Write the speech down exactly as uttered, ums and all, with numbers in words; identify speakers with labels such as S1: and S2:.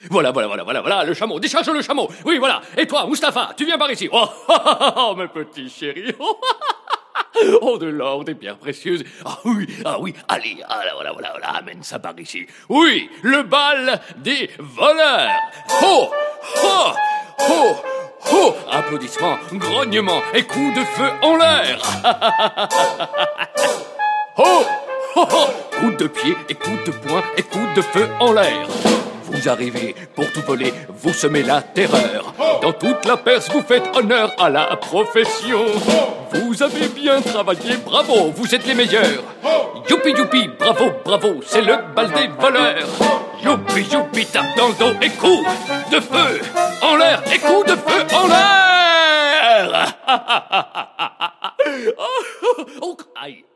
S1: Voilà, voilà, voilà, voilà, voilà, le chameau, décharge le chameau. Oui, voilà. Et toi, Mustapha, tu viens par ici. Oh, oh, oh, oh mes petits chéris. Oh, oh, de l'or, des pierres précieuses. Ah oui, ah oui, allez, ah, voilà, voilà, voilà, amène ça par ici. Oui, le bal des voleurs. Oh, oh, oh, oh, applaudissements, grognements et coups de feu en l'air. Oh, oh, oh, coups de pied et coups de poing et coups de feu en l'air. Vous arrivez pour tout voler, vous semez la terreur. Dans toute la Perse, vous faites honneur à la profession. Vous avez bien travaillé, bravo, vous êtes les meilleurs. Youpi, youpi, bravo, bravo, c'est le bal des voleurs. Youpi, youpi, tape dans le dos et coup de feu en l'air, et coup de feu en l'air. Oh, oh, oh, aïe.